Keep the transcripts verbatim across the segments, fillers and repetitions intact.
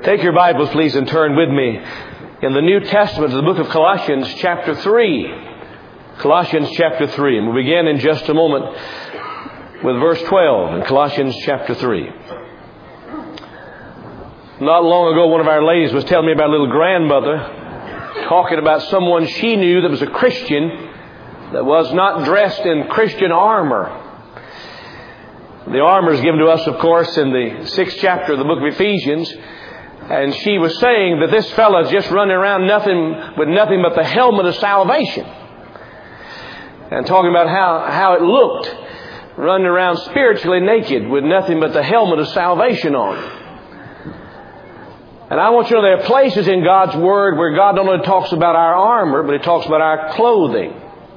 Take your Bibles, please, and turn with me in the New Testament to the book of Colossians chapter three. Colossians chapter three. And we'll begin in just a moment with verse twelve in Colossians chapter three. Not long ago, one of our ladies was telling me about a little grandmother talking about someone she knew that was a Christian that was not dressed in Christian armor. The armor is given to us, of course, in the sixth chapter of the book of Ephesians. And she was saying that this fellow's just running around nothing with nothing but the helmet of salvation. And talking about how, how it looked, running around spiritually naked with nothing but the helmet of salvation on. And I want you to know there are places in God's Word where God not only talks about our armor, but He talks about our clothing.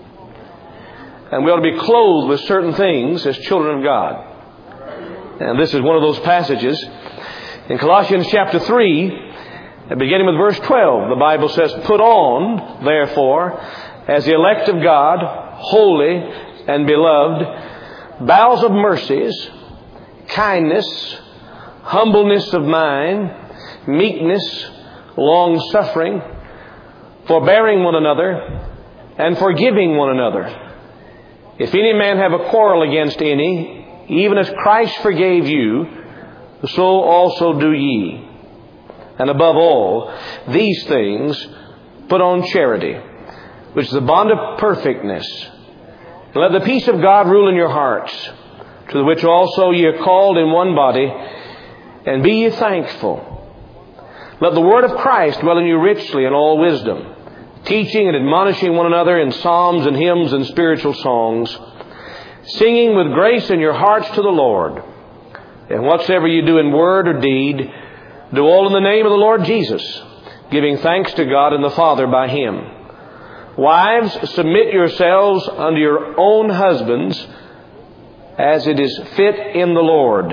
And we ought to be clothed with certain things as children of God. And this is one of those passages. In Colossians chapter three, beginning with verse twelve, the Bible says, "Put on, therefore, as the elect of God, holy and beloved, bowels of mercies, kindness, humbleness of mind, meekness, long-suffering, forbearing one another, and forgiving one another. If any man have a quarrel against any, even as Christ forgave you, so also do ye. And above all, these things put on charity, which is the bond of perfectness. And let the peace of God rule in your hearts, to the which also ye are called in one body, and be ye thankful. Let the word of Christ dwell in you richly in all wisdom, teaching and admonishing one another in psalms and hymns and spiritual songs, singing with grace in your hearts to the Lord. And whatsoever you do in word or deed, do all in the name of the Lord Jesus, giving thanks to God and the Father by Him. Wives, submit yourselves unto your own husbands, as it is fit in the Lord.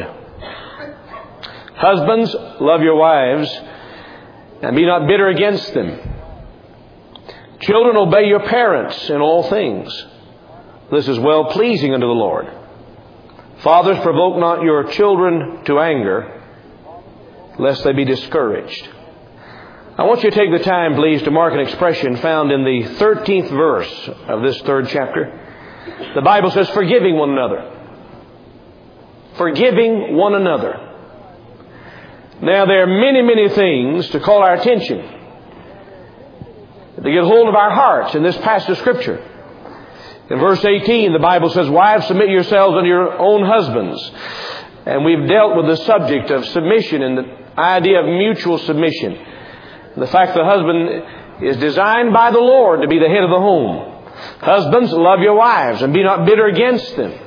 Husbands, love your wives, and be not bitter against them. Children, obey your parents in all things. This is well pleasing unto the Lord. Fathers, provoke not your children to anger, lest they be discouraged." I want you to take the time, please, to mark an expression found in the thirteenth verse of this third chapter. The Bible says, "Forgiving one another." Forgiving one another. Now, there are many, many things to call our attention, to get hold of our hearts in this passage of Scripture. In verse eighteen, the Bible says, "Wives, submit yourselves unto your own husbands." And we've dealt with the subject of submission and the idea of mutual submission. The fact that the husband is designed by the Lord to be the head of the home. Husbands, love your wives and be not bitter against them.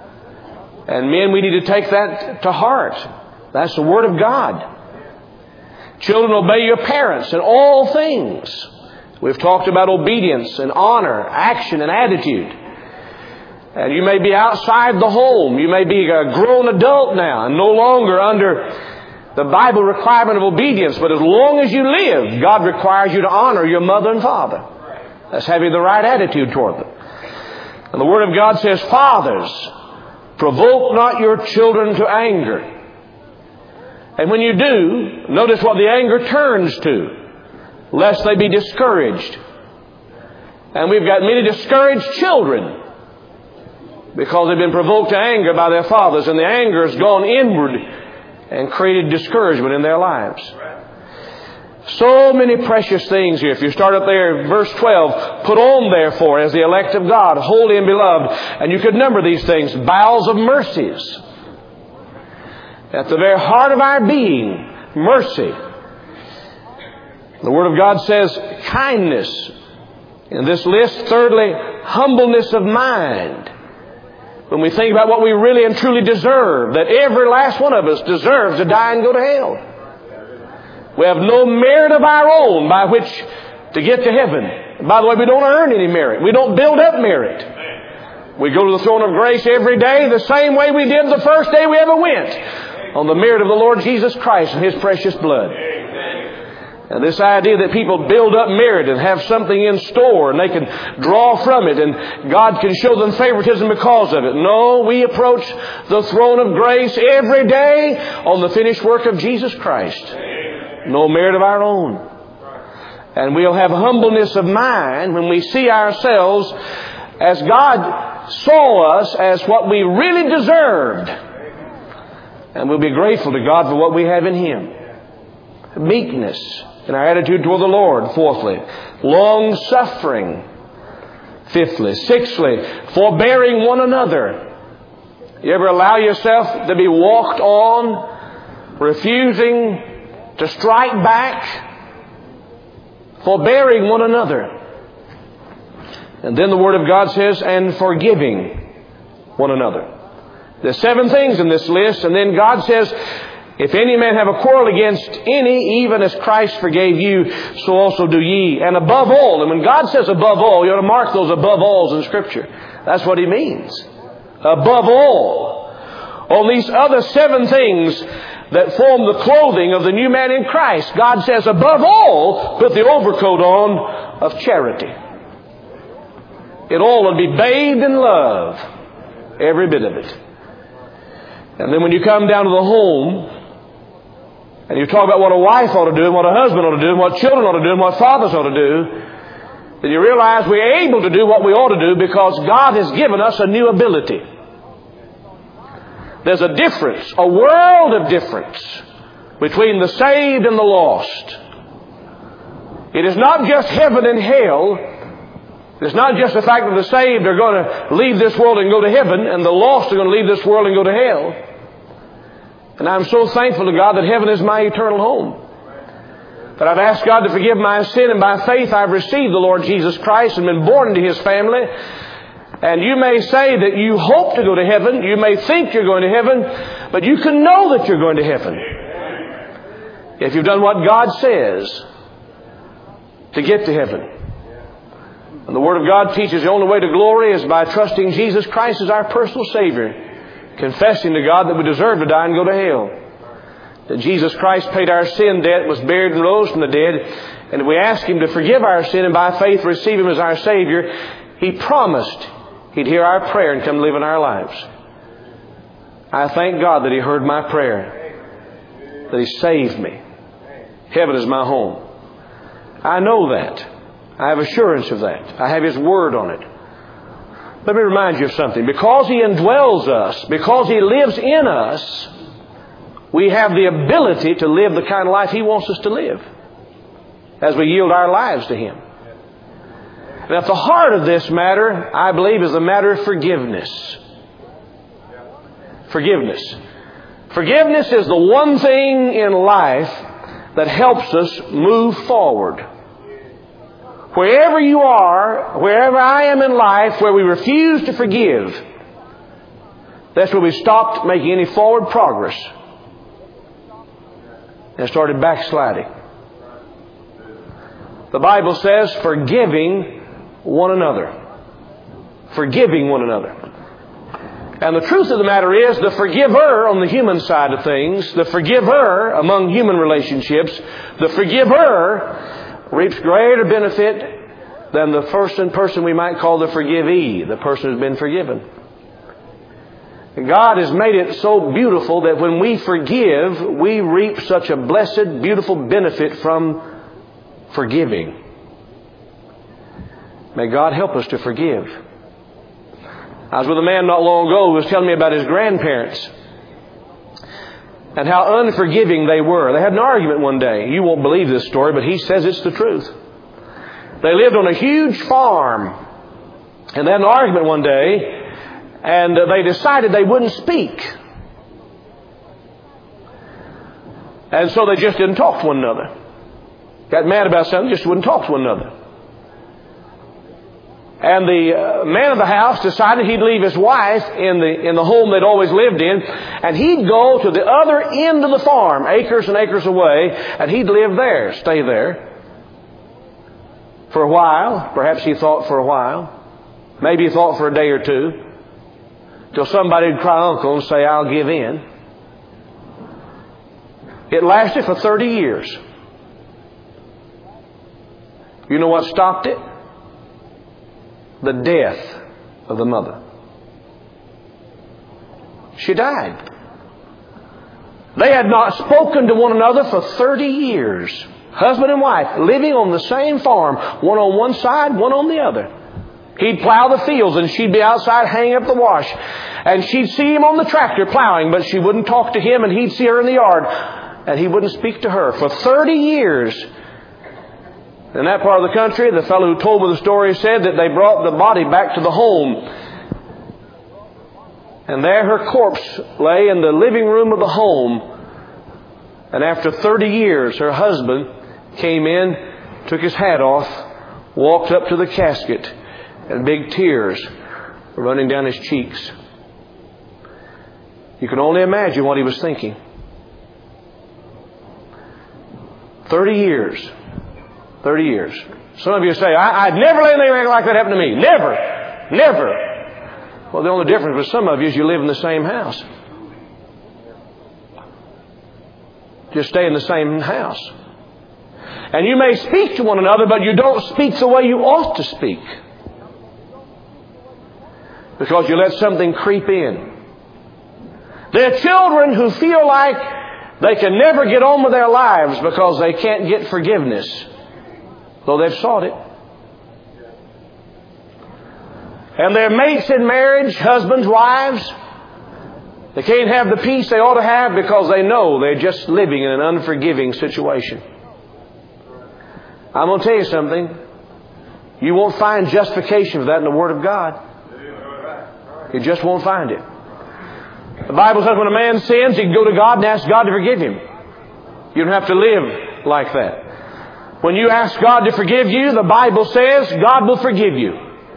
And men, we need to take that to heart. That's the Word of God. Children, obey your parents in all things. We've talked about obedience and honor, action and attitude. And you may be outside the home. You may be a grown adult now and no longer under the Bible requirement of obedience. But as long as you live, God requires you to honor your mother and father. That's having the right attitude toward them. And the Word of God says, "Fathers, provoke not your children to anger." And when you do, notice what the anger turns to. Lest they be discouraged. And we've got many discouraged children because they've been provoked to anger by their fathers, and the anger has gone inward and created discouragement in their lives. So many precious things here. If you start up there, verse twelve, "Put on, therefore, as the elect of God, holy and beloved." And you could number these things. Bowels of mercies. At the very heart of our being, mercy. The Word of God says kindness. In this list, thirdly, humbleness of mind. When we think about what we really and truly deserve, that every last one of us deserves to die and go to hell. We have no merit of our own by which to get to heaven. And by the way, we don't earn any merit. We don't build up merit. We go to the throne of grace every day the same way we did the first day we ever went, on the merit of the Lord Jesus Christ and His precious blood. And this idea that people build up merit and have something in store and they can draw from it and God can show them favoritism because of it. No, we approach the throne of grace every day on the finished work of Jesus Christ. merit, no merit of our own. And we'll have humbleness of mind when we see ourselves as God saw us as what we really deserved. And we'll be grateful to God for what we have in Him. Meekness in our attitude toward the Lord, fourthly. Long-suffering, fifthly. Sixthly, forbearing one another. You ever allow yourself to be walked on, refusing to strike back? Forbearing one another. And then the Word of God says, and forgiving one another. There's seven things in this list, and then God says, if any man have a quarrel against any, even as Christ forgave you, so also do ye. And above all, and when God says above all, you ought to mark those above alls in Scripture. That's what He means. Above all. On these other seven things that form the clothing of the new man in Christ, God says, above all, put the overcoat on of charity. It all will be bathed in love. Every bit of it. And then when you come down to the home, and you talk about what a wife ought to do, and what a husband ought to do, and what children ought to do, and what fathers ought to do, then you realize we're able to do what we ought to do because God has given us a new ability. There's a difference, a world of difference between the saved and the lost. It is not just heaven and hell. It's not just the fact that the saved are going to leave this world and go to heaven, and the lost are going to leave this world and go to hell. And I'm so thankful to God that heaven is my eternal home. But I've asked God to forgive my sin, and by faith I've received the Lord Jesus Christ and been born into His family. And you may say that you hope to go to heaven. You may think you're going to heaven. But you can know that you're going to heaven if you've done what God says to get to heaven. And the Word of God teaches the only way to glory is by trusting Jesus Christ as our personal Savior. Confessing to God that we deserve to die and go to hell. That Jesus Christ paid our sin debt, was buried and rose from the dead. And if we ask Him to forgive our sin and by faith receive Him as our Savior, He promised He'd hear our prayer and come live in our lives. I thank God that He heard my prayer. That He saved me. Heaven is my home. I know that. I have assurance of that. I have His Word on it. Let me remind you of something. Because He indwells us, because He lives in us, we have the ability to live the kind of life He wants us to live as we yield our lives to Him. And at the heart of this matter, I believe, is the matter of forgiveness. Forgiveness. Forgiveness is the one thing in life that helps us move forward. Wherever you are, wherever I am in life, where we refuse to forgive, that's where we stopped making any forward progress and started backsliding. The Bible says, forgiving one another. Forgiving one another. And the truth of the matter is, the forgiver on the human side of things, the forgiver among human relationships, the forgiver reaps greater benefit than the first person we might call the forgivee, the person who's been forgiven. And God has made it so beautiful that when we forgive, we reap such a blessed, beautiful benefit from forgiving. May God help us to forgive. I was with a man not long ago who was telling me about his grandparents and how unforgiving they were. They had an argument one day. You won't believe this story, but he says it's the truth. They lived on a huge farm, and they had an argument one day, and they decided they wouldn't speak. And so they just didn't talk to one another. Got mad about something, just wouldn't talk to one another. And the uh, man of the house decided he'd leave his wife in the in the home they'd always lived in, and he'd go to the other end of the farm, acres and acres away, and he'd live there, stay there for a while. Perhaps he thought for a while. Maybe he thought for a day or two, till somebody would cry uncle and say, "I'll give in." It lasted for thirty years. You know what stopped it? The death of the mother. She died. They had not spoken to one another for thirty years. Husband and wife living on the same farm, one on one side, one on the other. He'd plow the fields and she'd be outside hanging up the wash. And she'd see him on the tractor plowing, but she wouldn't talk to him, and he'd see her in the yard and he wouldn't speak to her. For thirty years. In that part of the country, the fellow who told me the story said that they brought the body back to the home. And there her corpse lay in the living room of the home. And after thirty years, her husband came in, took his hat off, walked up to the casket, and big tears were running down his cheeks. You can only imagine what he was thinking. Thirty years. Thirty years. Some of you say, I, I'd never let anything like that happen to me. Never. Never. Well, the only difference with some of you is you live in the same house. Just stay in the same house. And you may speak to one another, but you don't speak the way you ought to speak. Because you let something creep in. There are children who feel like they can never get on with their lives because they can't get forgiveness, though they've sought it. And their mates in marriage, husbands, wives, they can't have the peace they ought to have because they know they're just living in an unforgiving situation. I'm going to tell you something. You won't find justification for that in the Word of God. You just won't find it. The Bible says when a man sins, he can go to God and ask God to forgive him. You don't have to live like that. When you ask God to forgive you, the Bible says God will forgive you.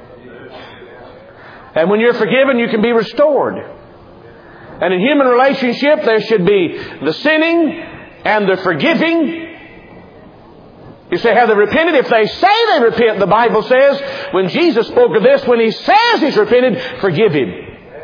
And when you're forgiven, you can be restored. And in human relationship, there should be the sinning and the forgiving. You say, have they repented? If they say they repent, the Bible says, when Jesus spoke of this, when He says He's repented, forgive him.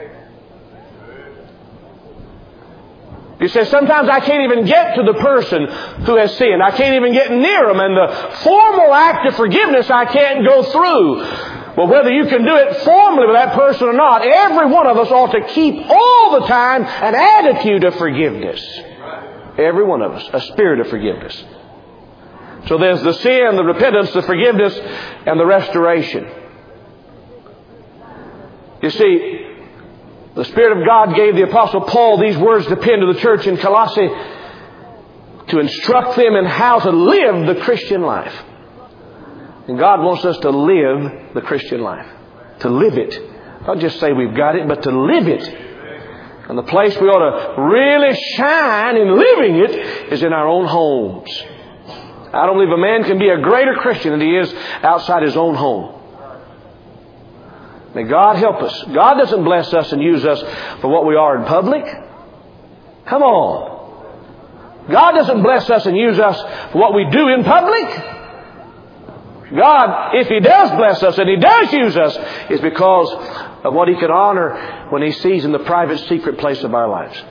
You say, sometimes I can't even get to the person who has sinned. I can't even get near them. And the formal act of forgiveness I can't go through. Well, whether you can do it formally with that person or not, every one of us ought to keep all the time an attitude of forgiveness. Every one of us. A spirit of forgiveness. So there's the sin, the repentance, the forgiveness, and the restoration. You see, the Spirit of God gave the Apostle Paul these words to pen to the church in Colossae to instruct them in how to live the Christian life. And God wants us to live the Christian life. To live it. Not just say we've got it, but to live it. And the place we ought to really shine in living it is in our own homes. I don't believe a man can be a greater Christian than he is outside his own home. May God help us. God doesn't bless us and use us for what we are in public. Come on. God doesn't bless us and use us for what we do in public. God, if He does bless us and He does use us, is because of what He can honor when He sees in the private, secret place of our lives.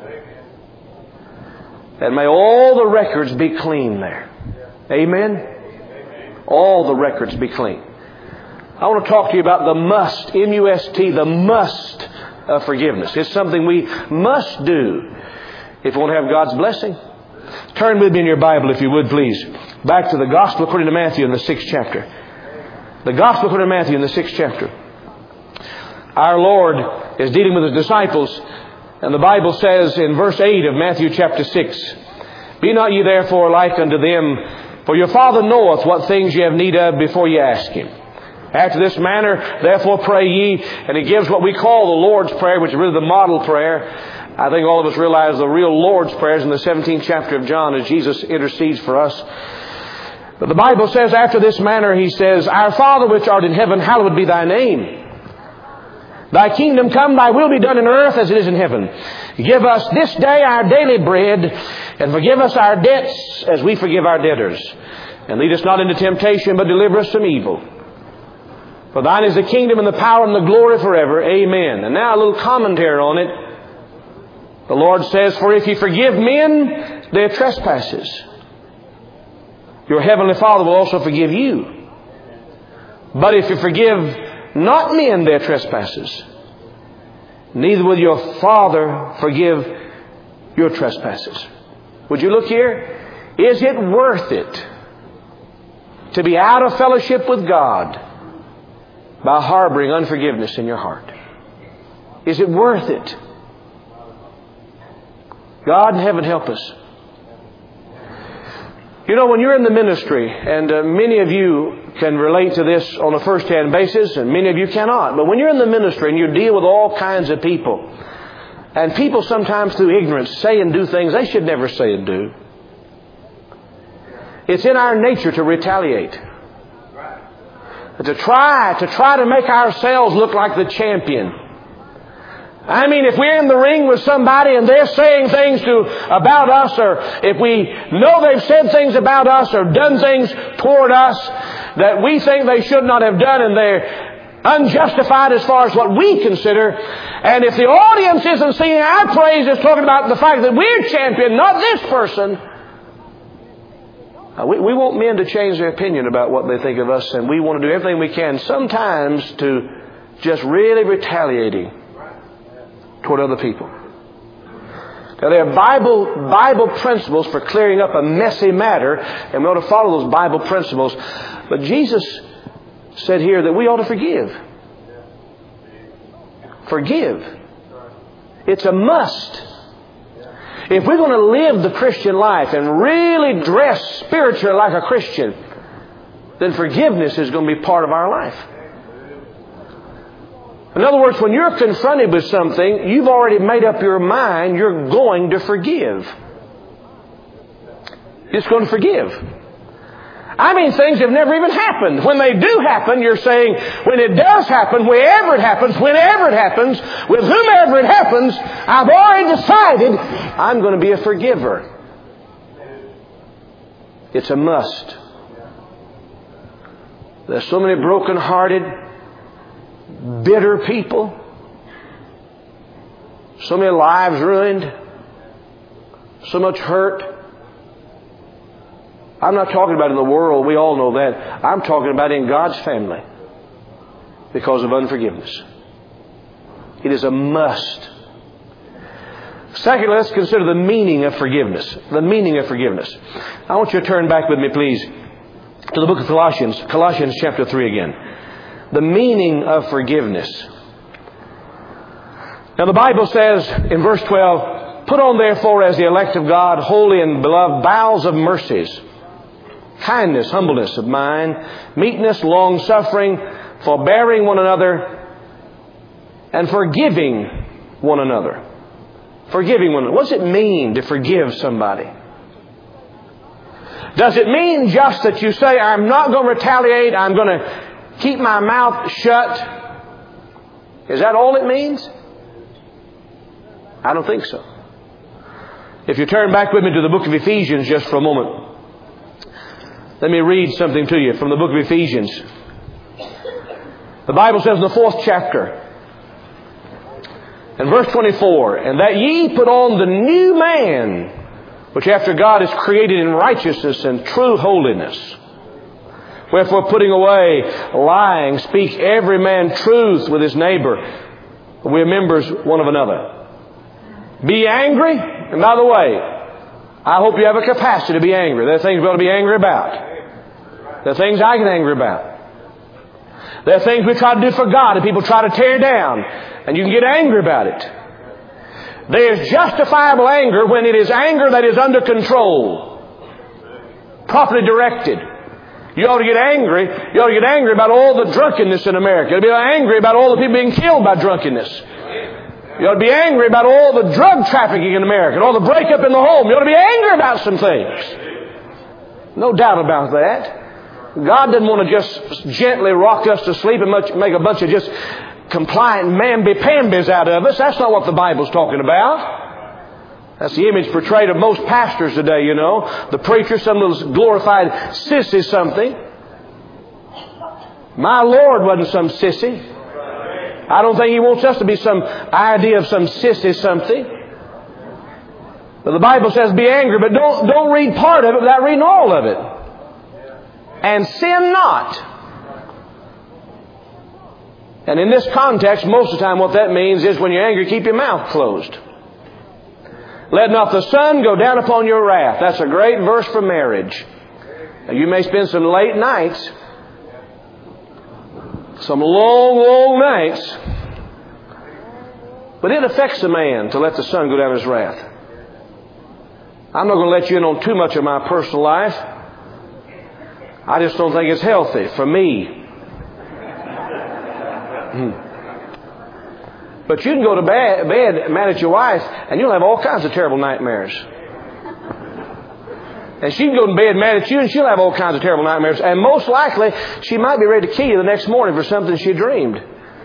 And may all the records be clean there. Amen? All the records be clean. I want to talk to you about the must, M U S T, the must of forgiveness. It's something we must do if we want to have God's blessing. Turn with me in your Bible, if you would, please. Back to the Gospel according to Matthew in the sixth chapter. The Gospel according to Matthew in the sixth chapter. Our Lord is dealing with His disciples. And the Bible says in verse eight of Matthew chapter six, Be not ye therefore like unto them, for your Father knoweth what things ye have need of before ye ask Him. After this manner, therefore pray ye. And He gives what we call the Lord's Prayer, which is really the model prayer. I think all of us realize the real Lord's Prayer is in the seventeenth chapter of John as Jesus intercedes for us. But the Bible says, after this manner, He says, Our Father which art in heaven, hallowed be Thy name. Thy kingdom come, Thy will be done in earth as it is in heaven. Give us this day our daily bread, and forgive us our debts as we forgive our debtors. And lead us not into temptation, but deliver us from evil. For Thine is the kingdom and the power and the glory forever. Amen. And now a little commentary on it. The Lord says, For if ye forgive men their trespasses, your heavenly Father will also forgive you. But if you forgive not men their trespasses, neither will your Father forgive your trespasses. Would you look here? Is it worth it to be out of fellowship with God by harboring unforgiveness in your heart? Is it worth it? God in heaven help us. You know, when you're in the ministry, and uh, many of you can relate to this on a first-hand basis, and many of you cannot. But when you're in the ministry and you deal with all kinds of people, and people sometimes through ignorance say and do things they should never say and do, it's in our nature to retaliate. To try, to try to make ourselves look like the champion. I mean, if we're in the ring with somebody and they're saying things to about us, or if we know they've said things about us or done things toward us that we think they should not have done, and they're unjustified as far as what we consider, and if the audience isn't singing our praise, it's talking about the fact that we're champion, not this person, we, we want men to change their opinion about what they think of us, and we want to do everything we can sometimes to just really retaliating toward other people. Now, there are Bible, Bible principles for clearing up a messy matter, and we ought to follow those Bible principles. But Jesus said here that we ought to forgive. Forgive. It's a must. If we're going to live the Christian life and really dress spiritually like a Christian, then forgiveness is going to be part of our life. In other words, when you're confronted with something, you've already made up your mind you're going to forgive. You're just going to forgive. I mean, things have never even happened. When they do happen, you're saying, when it does happen, wherever it happens, whenever it happens, with whomever it happens, I've already decided I'm going to be a forgiver. It's a must. There's so many broken-hearted, bitter people. So many lives ruined. So much hurt. I'm not talking about in the world. We all know that. I'm talking about in God's family because of unforgiveness. It is a must. Secondly, let's consider the meaning of forgiveness. The meaning of forgiveness. I want you to turn back with me, please, to the book of Colossians. Colossians chapter three again. The meaning of forgiveness. Now the Bible says in verse twelve, put on therefore as the elect of God, holy and beloved, bowels of mercies, kindness, humbleness of mind, meekness, long-suffering, forbearing one another, and forgiving one another. Forgiving one another. What does it mean to forgive somebody? Does it mean just that you say, I'm not going to retaliate, I'm going to keep my mouth shut? Is that all it means? I don't think so. If you turn back with me to the book of Ephesians just for a moment, let me read something to you from the book of Ephesians. The Bible says in the fourth chapter, in verse twenty-four, and that ye put on the new man, which after God is created in righteousness and true holiness. Wherefore, putting away lying, speak every man truth with his neighbor. We are members one of another. Be angry. And by the way, I hope you have a capacity to be angry. There are things we ought to be angry about. There are things I get angry about. There are things we try to do for God and people try to tear down. And you can get angry about it. There's justifiable anger when it is anger that is under control. Properly directed. You ought to get angry. You ought to get angry about all the drunkenness in America. You ought to be angry about all the people being killed by drunkenness. You ought to be angry about all the drug trafficking in America and all the breakup in the home. You ought to be angry about some things. No doubt about that. God doesn't want to just gently rock us to sleep and make a bunch of just compliant mamby-pambies out of us. That's not what the Bible's talking about. That's the image portrayed of most pastors today, you know. The preacher, some little glorified sissy something. My Lord wasn't some sissy. I don't think He wants us to be some idea of some sissy something. But the Bible says be angry, but don't, don't read part of it without reading all of it. And sin not. And in this context, most of the time what that means is when you're angry, keep your mouth closed. Let not the sun go down upon your wrath. That's a great verse for marriage. Now, you may spend some late nights, some long, long nights, but it affects a man to let the sun go down his wrath. I'm not going to let you in on too much of my personal life. I just don't think it's healthy for me. Hmm. But you can go to bed, bed mad at your wife, and you'll have all kinds of terrible nightmares. And she can go to bed mad at you, and she'll have all kinds of terrible nightmares. And most likely, she might be ready to kill you the next morning for something she dreamed.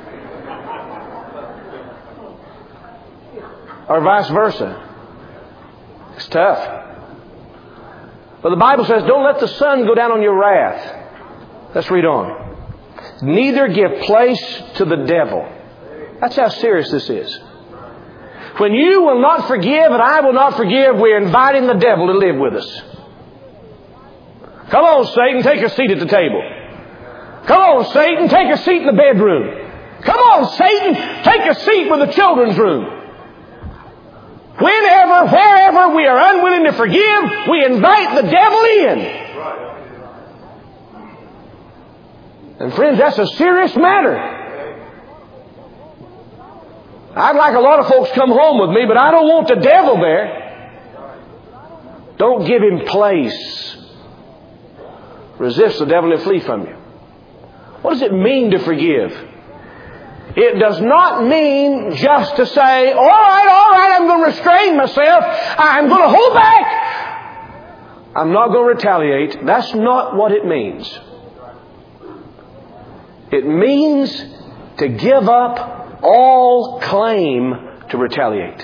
Or vice versa. It's tough. But the Bible says, don't let the sun go down on your wrath. Let's read on. Neither give place to the devil. That's how serious this is. When you will not forgive and I will not forgive, we're inviting the devil to live with us. Come on, Satan, take a seat at the table. Come on, Satan, take a seat in the bedroom. Come on, Satan, take a seat with the children's room. Whenever, wherever we are unwilling to forgive, we invite the devil in. And friends, that's a serious matter. I'd like a lot of folks to come home with me, but I don't want the devil there. Don't give him place. Resist the devil and he'll flee from you. What does it mean to forgive? It does not mean just to say, all right, all right, I'm going to restrain myself. I'm going to hold back. I'm not going to retaliate. That's not what it means. It means to give up all claim to retaliate.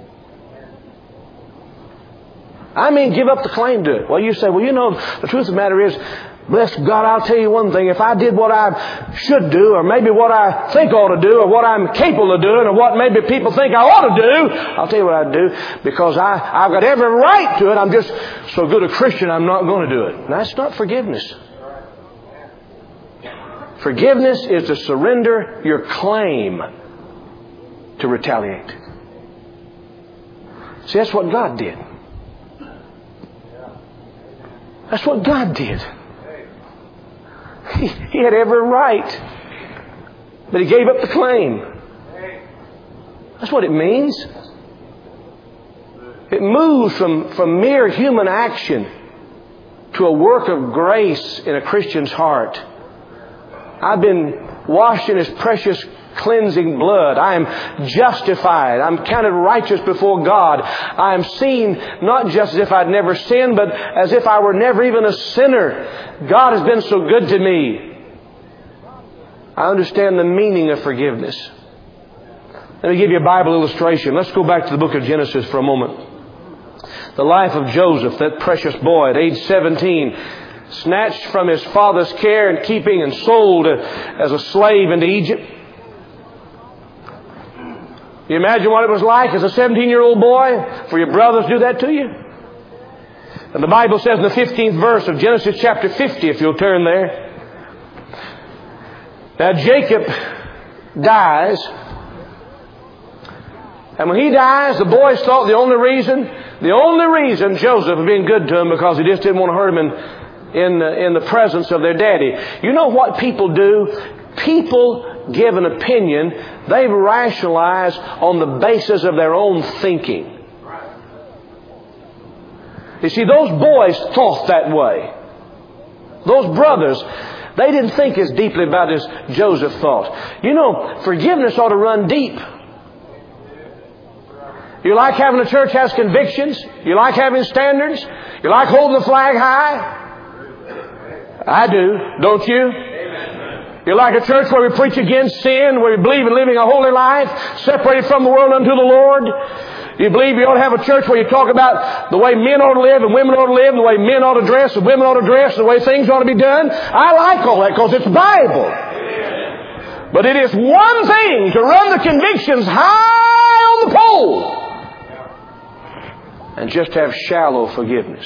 I mean, give up the claim to it. Well, you say, well, you know, the truth of the matter is, bless God, I'll tell you one thing. If I did what I should do, or maybe what I think I ought to do, or what I'm capable of doing, or what maybe people think I ought to do, I'll tell you what I'd do, because I, I've got every right to it. I'm just so good a Christian, I'm not going to do it. And that's not forgiveness. Forgiveness is to surrender your claim to retaliate. See, that's what God did. That's what God did. He, he had every right. But He gave up the claim. That's what it means. It moves from, from mere human action to a work of grace in a Christian's heart. I've been washed in His precious cleansing blood. I am justified. I'm counted righteous before God. I am seen not just as if I'd never sinned, but as if I were never even a sinner. God has been so good to me. I understand the meaning of forgiveness. Let me give you a Bible illustration. Let's go back to the book of Genesis for a moment. The life of Joseph, that precious boy at age seventeen, snatched from his father's care and keeping and sold as a slave into Egypt. You imagine what it was like as a seventeen-year-old boy for your brothers to do that to you? And the Bible says in the fifteenth verse of Genesis chapter fifty, if you'll turn there. Now Jacob dies. And when he dies, the boys thought the only reason, the only reason Joseph had been good to him because he just didn't want to hurt him in, in, the, in the presence of their daddy. You know what people do? People give an opinion. They rationalize on the basis of their own thinking. You see, those boys thought that way. Those brothers, they didn't think as deeply about it as Joseph thought. You know, forgiveness ought to run deep. You like having a church has convictions? You like having standards? You like holding the flag high? I do, don't you? You like a church where we preach against sin, where we believe in living a holy life, separated from the world unto the Lord? You believe you ought to have a church where you talk about the way men ought to live and women ought to live, and the way men ought to dress and women ought to dress, and the way things ought to be done? I like all that because it's Bible. But it is one thing to run the convictions high on the pole and just have shallow forgiveness.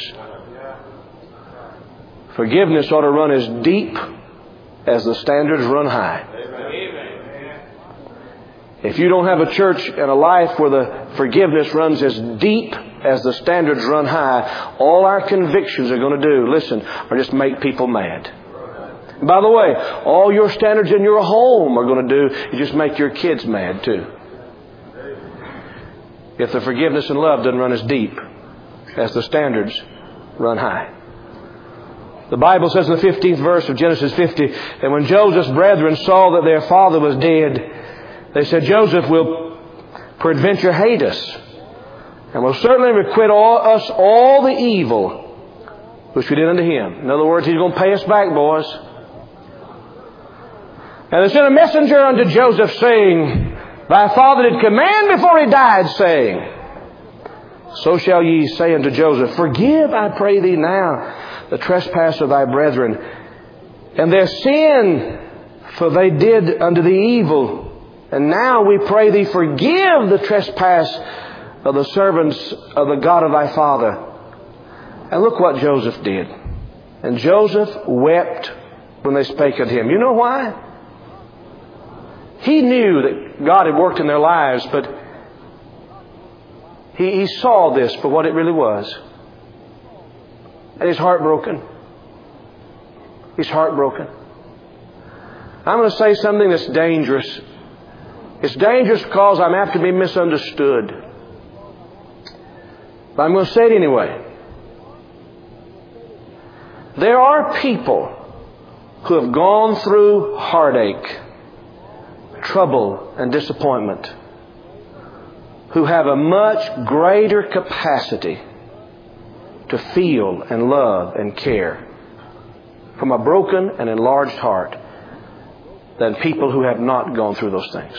Forgiveness ought to run as deep as the standards run high. If you don't have a church and a life where the forgiveness runs as deep as the standards run high, all our convictions are going to do, listen, are just make people mad. By the way, all your standards in your home are going to do is just make your kids mad too. If the forgiveness and love doesn't run as deep as the standards run high. The Bible says in the fifteenth verse of Genesis fifty, that when Joseph's brethren saw that their father was dead, they said, Joseph will peradventure hate us, and will certainly requite all, us all the evil which we did unto him. In other words, he's going to pay us back, boys. And they sent a messenger unto Joseph, saying, Thy father did command before he died, saying, So shall ye say unto Joseph, Forgive, I pray thee now, the trespass of thy brethren, and their sin, for they did unto thee evil. And now we pray thee, forgive the trespass of the servants of the God of thy father. And look what Joseph did. And Joseph wept when they spake unto him. You know why? He knew that God had worked in their lives, but he, he saw this for what it really was. And he's heartbroken. He's heartbroken. I'm going to say something that's dangerous. It's dangerous because I'm apt to be misunderstood. But I'm going to say it anyway. There are people who have gone through heartache, trouble, and disappointment, who have a much greater capacity to feel and love and care from a broken and enlarged heart than people who have not gone through those things.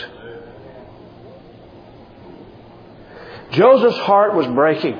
Joseph's heart was breaking.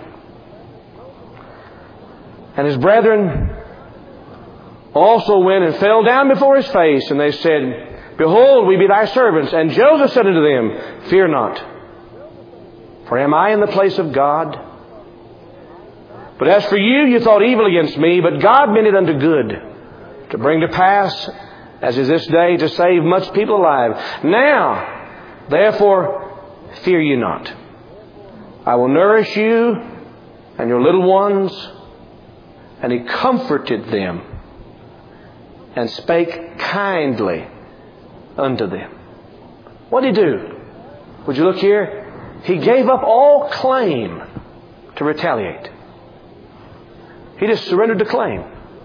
And his brethren also went and fell down before his face, and they said, Behold, we be thy servants. And Joseph said unto them, Fear not, for am I in the place of God? But as for you, you thought evil against me, but God meant it unto good, to bring to pass, as is this day, to save much people alive. Now, therefore, fear ye not. I will nourish you and your little ones. And he comforted them and spake kindly unto them. What did he do? Would you look here? He gave up all claim to retaliate. He just surrendered the claim.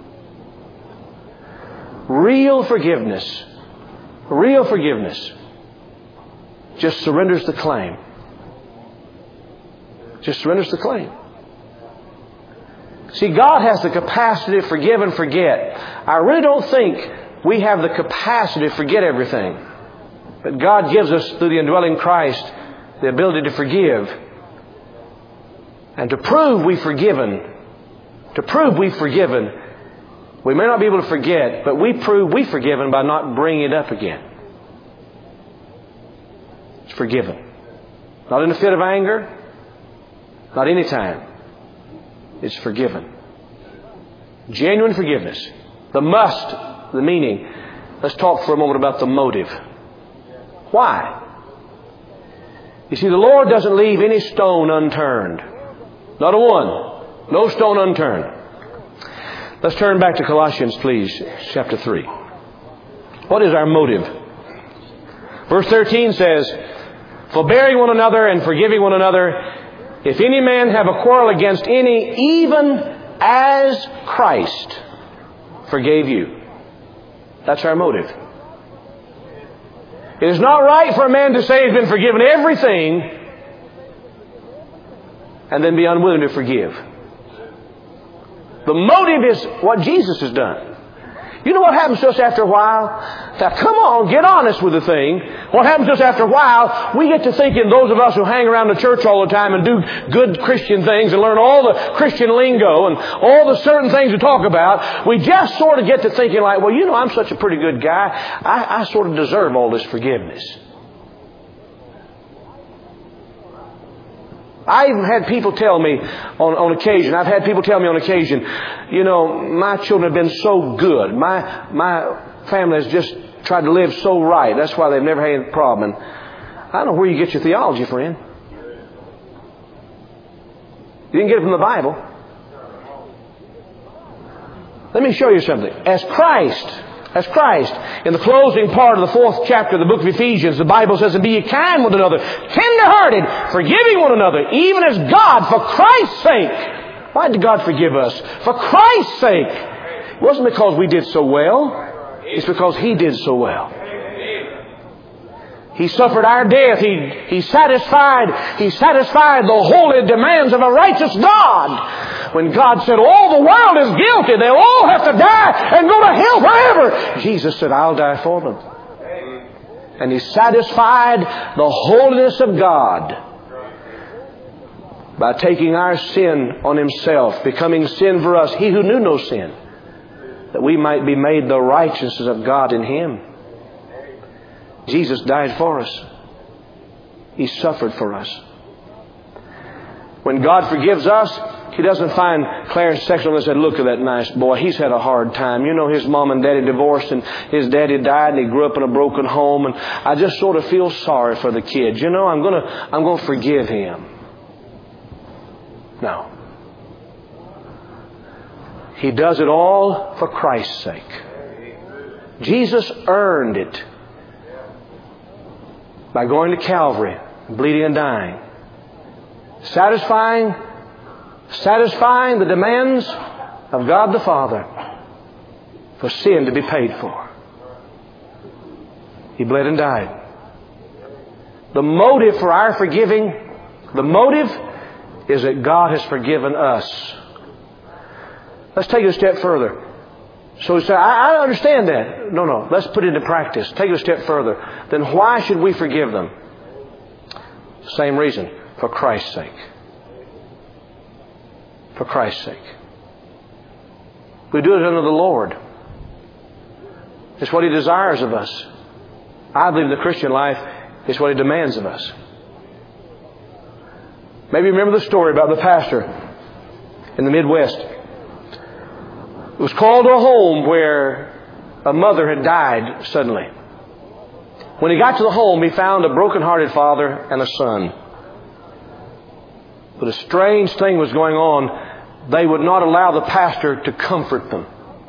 Real forgiveness, real forgiveness just surrenders the claim. Just surrenders the claim. See, God has the capacity to forgive and forget. I really don't think we have the capacity to forget everything. But God gives us, through the indwelling Christ, the ability to forgive. And to prove we've forgiven, to prove we've forgiven, we may not be able to forget, but we prove we've forgiven by not bringing it up again. It's forgiven. Not in a fit of anger. Not any time. It's forgiven. Genuine forgiveness. The must, the meaning. Let's talk for a moment about the motive. Why? You see, the Lord doesn't leave any stone unturned. Not a one. No stone unturned. Let's turn back to Colossians, please, chapter three. What is our motive? Verse thirteen says, Forbearing one another and forgiving one another, if any man have a quarrel against any, even as Christ forgave you. That's our motive. It is not right for a man to say he's been forgiven everything and then be unwilling to forgive. The motive is what Jesus has done. You know what happens to us after a while? Now, come on, get honest with the thing. What happens to us after a while, we get to thinking, those of us who hang around the church all the time and do good Christian things and learn all the Christian lingo and all the certain things to talk about, we just sort of get to thinking like, well, you know, I'm such a pretty good guy. I, I sort of deserve all this forgiveness. I've had people tell me on, on occasion, I've had people tell me on occasion, you know, my children have been so good. My, my family has just tried to live so right. That's why they've never had any problem. And I don't know where you get your theology, friend. You didn't get it from the Bible. Let me show you something. As Christ, as Christ, in the closing part of the fourth chapter of the book of Ephesians, the Bible says, and be ye kind one another, tender-hearted, forgiving one another, even as God, for Christ's sake. Why did God forgive us? For Christ's sake. It wasn't because we did so well. It's because He did so well. He suffered our death. He, he satisfied, He satisfied the holy demands of a righteous God. When God said, all the world is guilty, they'll all have to die and go to hell forever, Jesus said, I'll die for them. And He satisfied the holiness of God by taking our sin on Himself, becoming sin for us, He who knew no sin, that we might be made the righteousness of God in Him. Jesus died for us. He suffered for us. When God forgives us, He doesn't find Clarence sexual and said, look at that nice boy. He's had a hard time. You know, his mom and daddy divorced and his daddy died and he grew up in a broken home. And I just sort of feel sorry for the kid. You know, I'm going to, I'm going to forgive him. No. He does it all for Christ's sake. Jesus earned it by going to Calvary, bleeding and dying, satisfying, satisfying the demands of God the Father for sin to be paid for. He bled and died. The motive for our forgiving, the motive is that God has forgiven us. Let's take it a step further. So you say, I, I understand that. No, no. Let's put it into practice. Take it a step further. Then why should we forgive them? Same reason. For Christ's sake. For Christ's sake. We do it under the Lord. It's what He desires of us. I believe the Christian life is what He demands of us. Maybe you remember the story about the pastor in the Midwest. He was called to a home where a mother had died suddenly. When he got to the home, he found a broken-hearted father and a son. But a strange thing was going on. They would not allow the pastor to comfort them.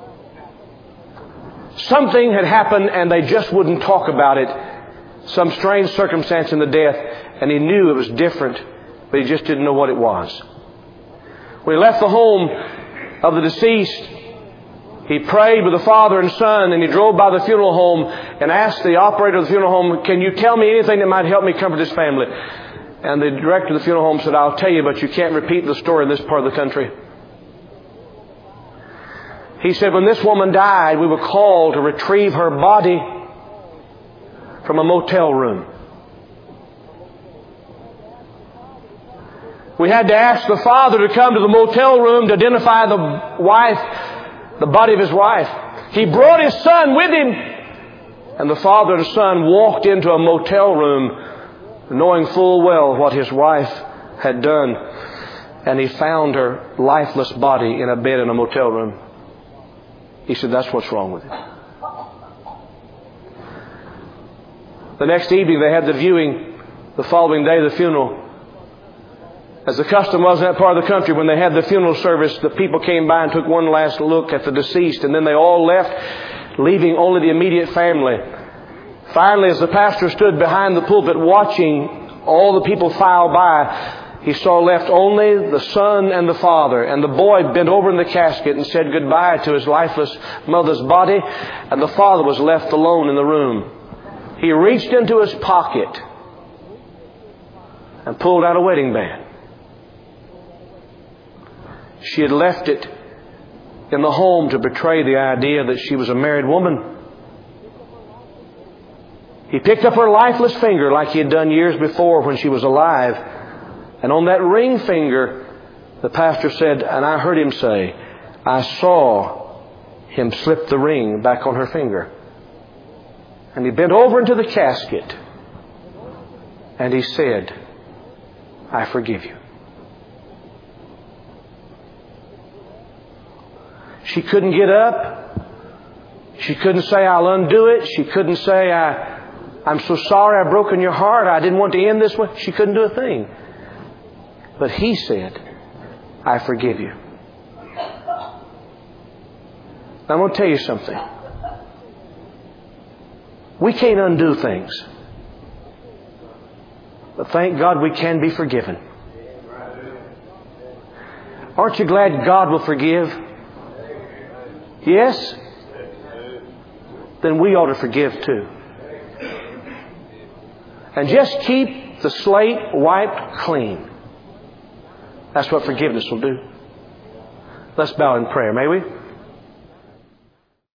Something had happened and they just wouldn't talk about it. Some strange circumstance in the death, and he knew it was different, but he just didn't know what it was. When he left the home of the deceased, he prayed with the father and son, and he drove by the funeral home and asked the operator of the funeral home, can you tell me anything that might help me comfort this family? And the director of the funeral home said, I'll tell you, but you can't repeat the story in this part of the country. He said, when this woman died, we were called to retrieve her body from a motel room. We had to ask the father to come to the motel room to identify the wife, the body of his wife. He brought his son with him, and the father and son walked into a motel room knowing full well what his wife had done, and he found her lifeless body in a bed in a motel room. He said, that's what's wrong with it. The next evening they had the viewing, the following day the funeral. As the custom was in that part of the country, when they had the funeral service, the people came by and took one last look at the deceased, and then they all left, leaving only the immediate family. Finally, as the pastor stood behind the pulpit watching all the people file by, he saw left only the son and the father, and the boy bent over in the casket and said goodbye to his lifeless mother's body, and the father was left alone in the room. He reached into his pocket and pulled out a wedding band. She had left it in the home to betray the idea that she was a married woman. He picked up her lifeless finger like he had done years before when she was alive. And on that ring finger, the pastor said, and I heard him say, I saw him slip the ring back on her finger. And he bent over into the casket and he said, I forgive you. She couldn't get up. She couldn't say, I'll undo it. She couldn't say, I I'm so sorry I've broken your heart. I didn't want to end this way. She couldn't do a thing. But he said, I forgive you. I'm going to tell you something. We can't undo things. But thank God we can be forgiven. Aren't you glad God will forgive? Yes? Then we ought to forgive too. And just keep the slate wiped clean. That's what forgiveness will do. Let's bow in prayer, may we?